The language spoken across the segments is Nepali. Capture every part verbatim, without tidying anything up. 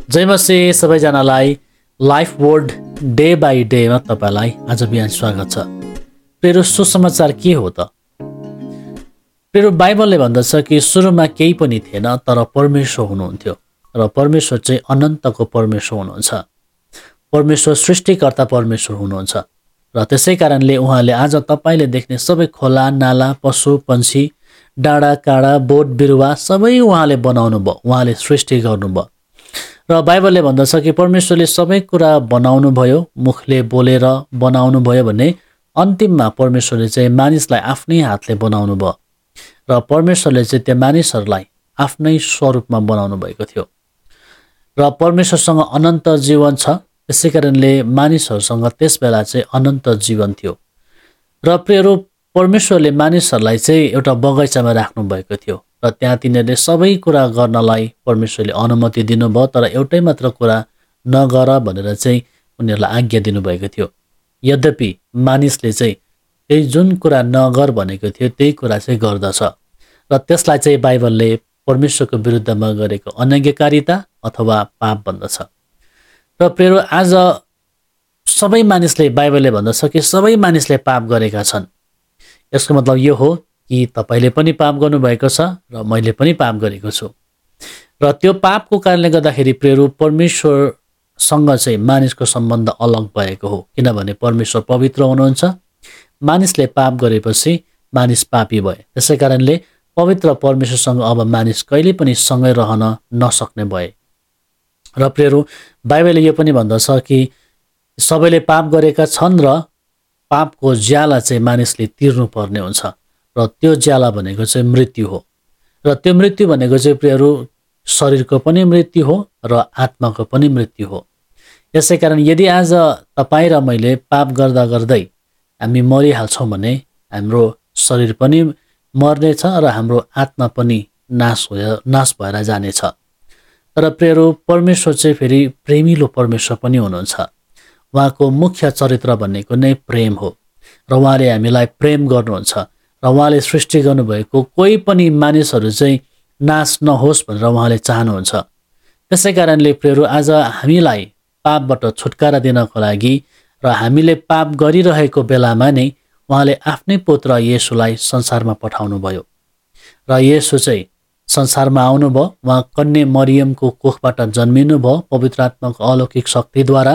जय मसीह सबैजनालाई लाइफ वर्ड डे बाई डेमा तपाईँलाई आज बिहान स्वागत छ। प्रिय सुसमाचार के हो त? प्रिय बाइबलले भन्दछ कि सुरुमा केही पनि थिएन, तर परमेश्वर हुनुहुन्थ्यो र परमेश्वर चाहिँ अनन्तको परमेश्वर हुनुहुन्छ। परमेश्वर सृष्टिकर्ता परमेश्वर हुनुहुन्छ र त्यसै कारणले उहाँले आज तपाईँले देख्ने सबै खोला नाला पशु पन्छी डाँडा काँडा बोट बिरुवा सबै उहाँले बनाउनु भयो, उहाँले सृष्टि गर्नुभयो। र बाइबलले भन्दछ कि परमेश्वरले सबै कुरा बनाउनु भयो, मुखले बोलेर बनाउनु भयो भने अन्तिममा परमेश्वरले चाहिँ मानिसलाई आफ्नै हातले बनाउनु भयो र परमेश्वरले चाहिँ त्यो मानिसहरूलाई आफ्नै स्वरूपमा बनाउनु भएको थियो र परमेश्वरसँग अनन्त जीवन छ। त्यसै कारणले मानिसहरूसँग त्यस बेला चाहिँ अनन्त जीवन थियो र प्रियहरू परमेश्वरले मानिसहरूलाई चाहिँ एउटा बगैँचामा राख्नु भएको थियो र त्यहाँ तिनीहरूले सबै कुरा गर्नलाई परमेश्वरले अनुमति दिनुभयो, तर एउटै मात्र कुरा नगर भनेर चाहिँ उनीहरूलाई आज्ञा दिनुभएको थियो। यद्यपि मानिसले चाहिँ त्यही जुन कुरा नगर भनेको थियो त्यही कुरा चाहिँ गर्दछ र त्यसलाई चाहिँ बाइबलले परमेश्वरको विरुद्धमा गरेको अनाज्ञाकारिता अथवा पाप भन्दछ। र प्रिय आज सबै मानिसले बाइबलले भन्दछ कि सबै मानिसले पाप गरेका छन्। यसको मतलब यो हो कि तपाईँले पनि पाप गर्नुभएको छ र मैले पनि पाप गरेको छु र त्यो पापको कारणले गर्दाखेरि प्रिय परमेश्वरसँग चाहिँ मानिसको सम्बन्ध अलग भएको हो, किनभने परमेश्वर पवित्र हुनुहुन्छ। मानिसले पाप गरेपछि मानिस पापी भए, त्यसै कारणले पवित्र परमेश्वरसँग अब मानिस कहिले पनि सँगै रहन नसक्ने भए। र प्रिय बाइबलले यो पनि भन्दछ कि सबैले पाप गरेका छन् र पापको ज्याला चाहिँ मानिसले तिर्नु पर्ने हुन्छ र त्यो ज्याला भनेको चाहिँ मृत्यु हो र त्यो मृत्यु भनेको चाहिँ प्रियहरू शरीरको पनि मृत्यु हो र आत्माको पनि मृत्यु हो। यसै कारण यदि आज तपाईँ र मैले पाप गर्दा गर्दै हामी मरिहाल्छौँ भने हाम्रो शरीर पनि मर्नेछ र हाम्रो आत्मा पनि नाश हो नाश भएर जानेछ। तर प्रियहरू परमेश्वर चाहिँ फेरि प्रेमिलो परमेश्वर पनि हुनुहुन्छ। उहाँको मुख्य चरित्र भनेको नै प्रेम हो र उहाँले हामीलाई प्रेम गर्नुहुन्छ र उहाँले सृष्टि गर्नुभएको कोही पनि मानिसहरू चाहिँ नाश नहोस् भनेर उहाँले चाहनुहुन्छ। त्यसै कारणले प्रियहरू आज हामीलाई पापबाट छुटकारा दिनको लागि र हामीले पाप गरिरहेको बेलामा नै उहाँले आफ्नै पुत्र येशूलाई संसारमा पठाउनु भयो र येशू चाहिँ संसारमा आउनुभयो। उहाँ कन्या मरियमको कोखबाट जन्मिनु भयो पवित्र आत्माको अलौकिक शक्तिद्वारा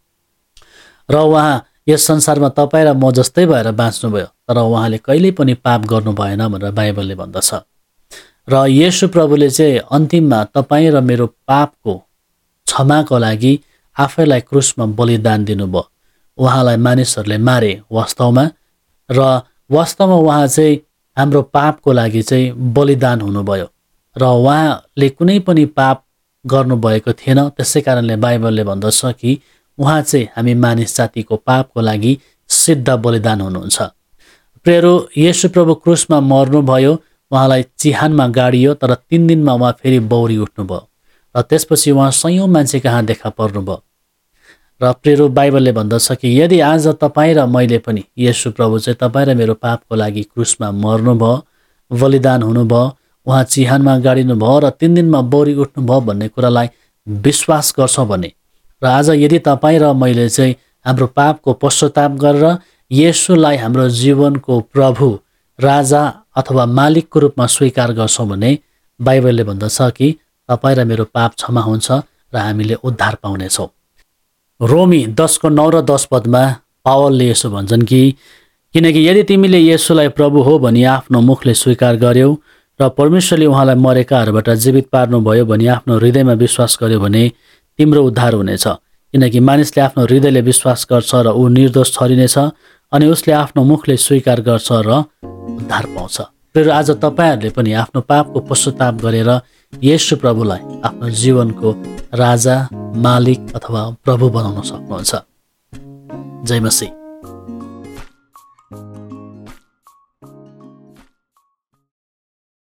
र उहाँ यस संसारमा तपाईँ र म जस्तै भएर बाँच्नुभयो, तर उहाँले कहिल्यै पनि पाप गर्नु भएन भनेर बाइबलले भन्दछ। र येशू प्रभुले चाहिँ अन्तिममा तपाईँ र मेरो पापको क्षमाको लागि आफैलाई क्रुसमा बलिदान दिनुभयो। उहाँलाई मानिसहरूले मारे वास्तवमा र वास्तवमा उहाँ चाहिँ हाम्रो पापको लागि चाहिँ बलिदान हुनुभयो र उहाँले कुनै पनि पाप गर्नुभएको थिएन। त्यसै कारणले बाइबलले भन्दछ कि उहाँ चाहिँ हामी मानिस जातिको पापको लागि सिद्ध बलिदान हुनुहुन्छ। प्रियहरू येशू प्रभु क्रुसमा मर्नुभयो, उहाँलाई चिहानमा गाडियो, तर तिन दिनमा उहाँ फेरि बौरी उठ्नुभयो र त्यसपछि उहाँ सयौँ मान्छे कहाँ देखा पर्नुभयो। र प्रियहरू बाइबलले भन्दछ कि यदि आज तपाईँ र मैले पनि येशू प्रभु चाहिँ तपाईँ र मेरो पापको लागि क्रुसमा मर्नुभयो, बलिदान हुनुभयो, उहाँ चिहानमा गाडिनुभयो र तिन दिनमा बौरी उठ्नुभयो भन्ने कुरालाई विश्वास गर्छौँ भने र आज यदि तपाईँ र मैले चाहिँ हाम्रो पापको पश्चाताप गरेर येशूलाई हाम्रो जीवनको प्रभु राजा अथवा मालिकको रूपमा स्वीकार गर्छौँ भने बाइबलले भन्दछ कि तपाईँ र मेरो पाप क्षमा हुन्छ र हामीले उद्धार पाउनेछौँ। रोमी दसको नौ र दस पदमा पावलले यसो भन्छन् कि किनकि यदि तिमीले येशूलाई प्रभु हो भनी आफ्नो मुखले स्वीकार गर्यौ र परमेश्वरले उहाँलाई मरेकाहरूबाट जीवित पार्नुभयो भनी आफ्नो हृदयमा विश्वास गर्यो भने तिम्रो उद्धार हुनेछ। किनकि मानिसले आफ्नो हृदयले विश्वास गर्छ र ऊ निर्दोष ठहरिनेछ अनि उसले आफ्नो मुखले स्वीकार गर्छ र उद्धार पाउँछ। फेरि आज तपाईँहरूले पनि आफ्नो पापको पश्चाताप गरेर येशू प्रभुलाई आफ्नो जीवनको राजा मालिक अथवा प्रभु बनाउन सक्नुहुन्छ। जय मसीह।